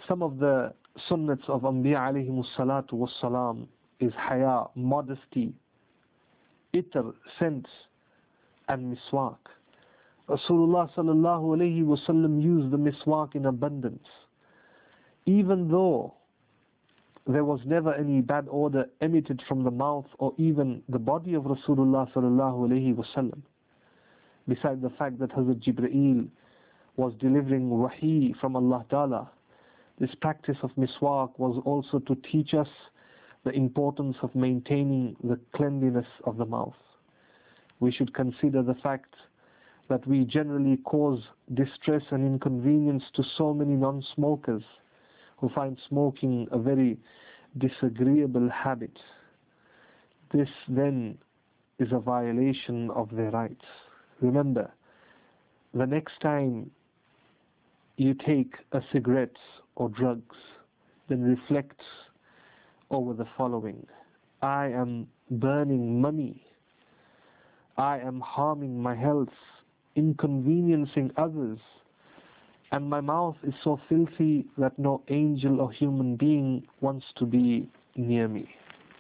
Some of the sunnats of Anbiya alayhimus salatu was salam is haya, modesty, itar, scent, and miswak. Rasulullah sallallahu alayhi wasallam used the miswak in abundance. Even though there was never any bad odor emitted from the mouth or even the body of Rasulullah sallallahu alayhi wasallam. Besides the fact that Hazrat Jibreel was delivering wahi from Allah Ta'ala, this practice of miswak was also to teach us the importance of maintaining the cleanliness of the mouth. We should consider the fact that we generally cause distress and inconvenience to so many non-smokers who find smoking a very disagreeable habit. This then is a violation of their rights. Remember, the next time you take a cigarette or drugs, then reflect over the following. I am burning money. I am harming my health, inconveniencing others, and my mouth is so filthy that no angel or human being wants to be near me.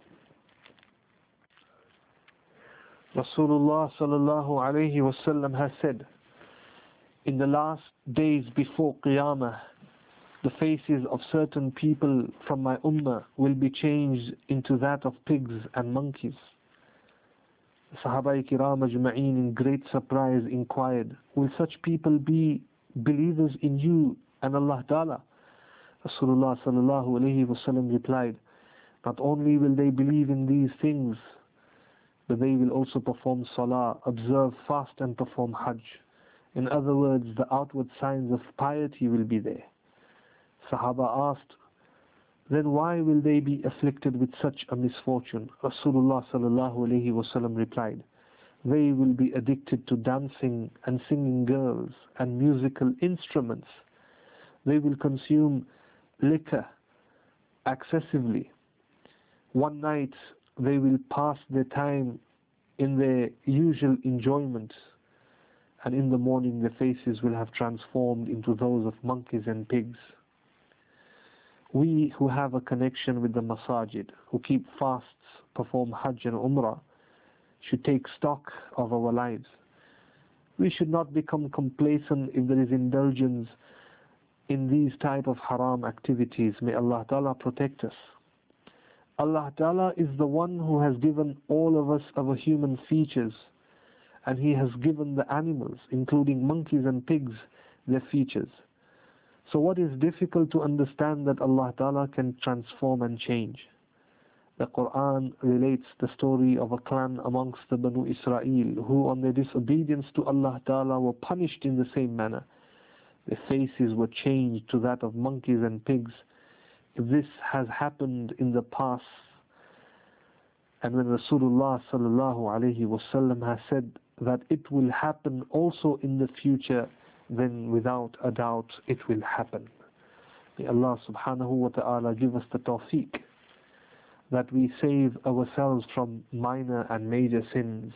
Rasulullah sallallahu alayhi wasallam has said, in the last days before Qiyamah, the faces of certain people from my ummah will be changed into that of pigs and monkeys. Sahaba kiram ajma'een in great surprise inquired, will such people be believers in you and Allah Ta'ala? Rasulullah sallallahu alayhi wasallam replied, not only will they believe in these things, but they will also perform salah, observe fast and perform hajj. In other words, the outward signs of piety will be there. Sahaba asked, then why will they be afflicted with such a misfortune? Rasulullah sallallahu alayhi wasallam replied, they will be addicted to dancing and singing girls and musical instruments. They will consume liquor excessively. One night they will pass their time in their usual enjoyment, and in the morning their faces will have transformed into those of monkeys and pigs. We who have a connection with the masajid, who keep fasts, perform hajj and umrah, should take stock of our lives. We should not become complacent if there is indulgence in these type of haram activities. May Allah Ta'ala protect us. Allah Ta'ala is the one who has given all of us our human features, and He has given the animals, including monkeys and pigs, their features. So what is difficult to understand that Allah Ta'ala can transform and change? The Quran relates the story of a clan amongst the Banu Israel who on their disobedience to Allah Ta'ala were punished in the same manner. Their faces were changed to that of monkeys and pigs. If this has happened in the past, and when Rasulullah sallallahu alayhi wasallam has said that it will happen also in the future, then without a doubt it will happen. May Allah subhanahu wa ta'ala give us the tawfiq that we save ourselves from minor and major sins.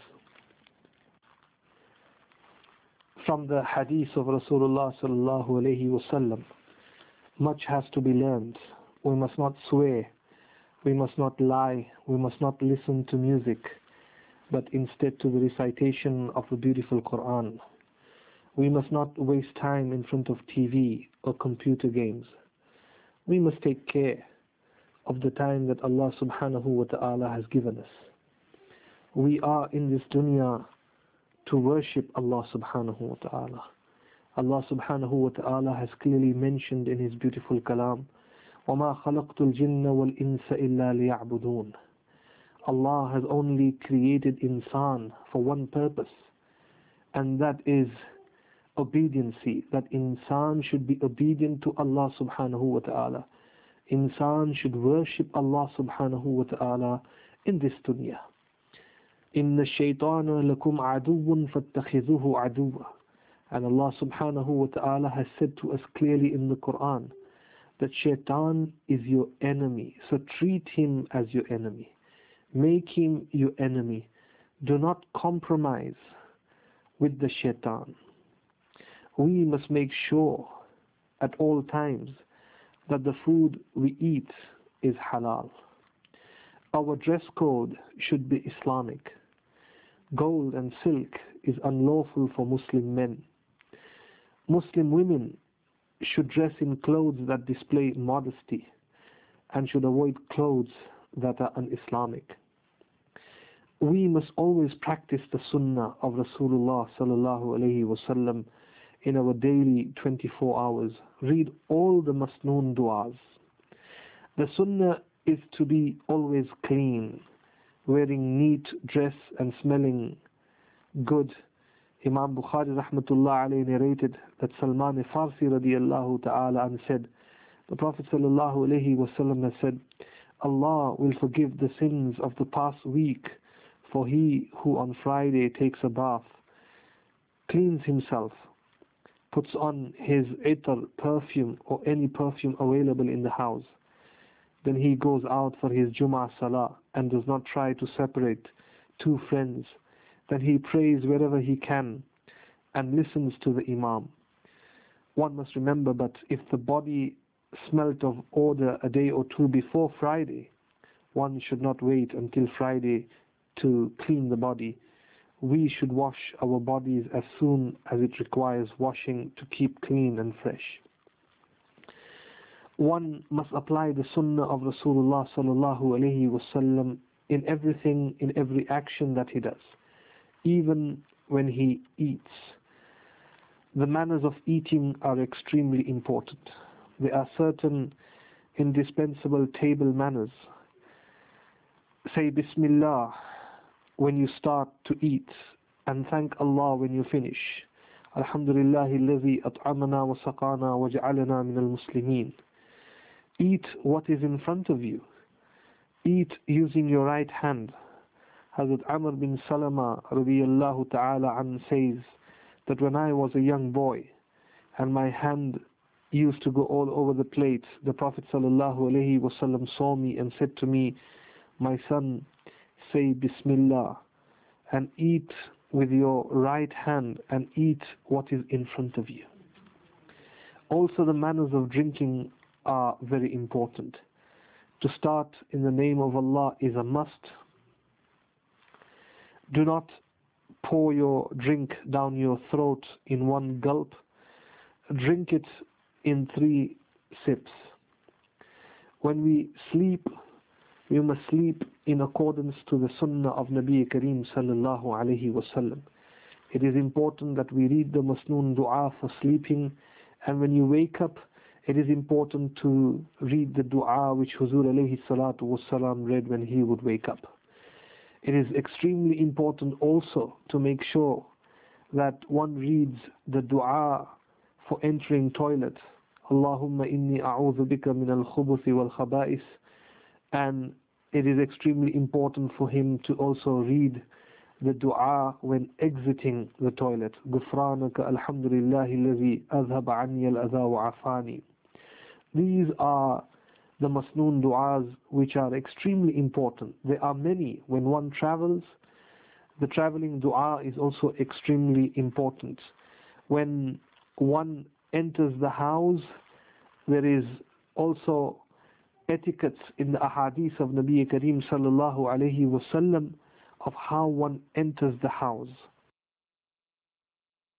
From the hadith of Rasulullah sallallahu alayhi wasallam, much has to be learned. We must not swear, we must not lie, we must not listen to music, but instead to the recitation of the beautiful Quran. We must not waste time in front of TV or computer games. We must take care of the time that Allah subhanahu wa ta'ala has given us. We are in this dunya to worship Allah subhanahu wa ta'ala. Allah subhanahu wa ta'ala has clearly mentioned in His beautiful kalam, وَمَا خَلَقْتُ الْجِنَّ وَالْإِنسَ إِلَّا لِيَعْبُدُونَ. Allah has only created insan for one purpose, and that is obediency, that insan should be obedient to Allah subhanahu wa ta'ala. Insan should worship Allah subhanahu wa ta'ala in this dunya. إِنَّ الشَّيْطَانَ لَكُمْ عَدُوٌّ فَاتَّخِذُوهُ عَدُوًّا. And Allah subhanahu wa ta'ala has said to us clearly in the Quran that shaitan is your enemy, so treat him as your enemy. Make him your enemy. Do not compromise with the shaitan. We must make sure at all times that the food we eat is halal. Our dress code should be Islamic. Gold and silk is unlawful for Muslim men. Muslim women should dress in clothes that display modesty and should avoid clothes that are un-Islamic. We must always practice the sunnah of Rasulullah sallallahu alaihi wasallam in our daily 24 hours. Read all the masnoon du'as. The sunnah is to be always clean, wearing neat dress and smelling good. Imam Bukhari rahmatullah alayhi narrated that Salman Farsi radiyallahu ta'ala and said, the Prophet sallallahu alayhi wasallam has said, Allah will forgive the sins of the past week for he who on Friday takes a bath, cleans himself, puts on his itar, perfume or any perfume available in the house. Then he goes out for his Jummah Salah and does not try to separate two friends. Then he prays wherever he can and listens to the Imam. One must remember, but if the body smelt of odor a day or two before Friday, one should not wait until Friday to clean the body. We should wash our bodies as soon as it requires washing to keep clean and fresh. One must apply the sunnah of Rasulullah sallallahu alaihi wasallam in everything, in every action that he does, even when he eats. The manners of eating are extremely important. There are certain indispensable table manners. Say Bismillah when you start to eat and thank Allah when you finish. Alhamdulillahi alladhi at'amana wa saqana wa ja'alana min al-muslimin. Eat what is in front of you. Eat using your right hand. Hazrat Amr bin Salama radiyallahu ta'ala an says that when I was a young boy and my hand used to go all over the plate, the Prophet sallallahu alaihi wasallam saw me and said to me, my son, say Bismillah and eat with your right hand and eat what is in front of you. Also the manners of drinking are very important. To start in the name of Allah is a must. Do not pour your drink down your throat in one gulp. Drink it in 3 sips. When we sleep, we must sleep in accordance to the sunnah of Nabi Kareem sallallahu alaihi wasallam. It is important that we read the masnoon dua for sleeping, and when you wake up, it is important to read the dua which Huzur alayhi salatu wasalam read when he would wake up. It is extremely important also to make sure that one reads the dua for entering toilet. Allahumma inni a'udhu bika min al-khubuthi wal-khaba'is. And it is extremely important for him to also read the dua when exiting the toilet. Ghufranaka alhamdulillahi alladhi adhaba anni al-adha wa afani. These are the masnoon du'as which are extremely important. There are many. When one travels, the traveling du'a is also extremely important. When one enters the house, there is also etiquettes in the ahadith of Nabi Kareem sallallahu alayhi wasallam of how one enters the house.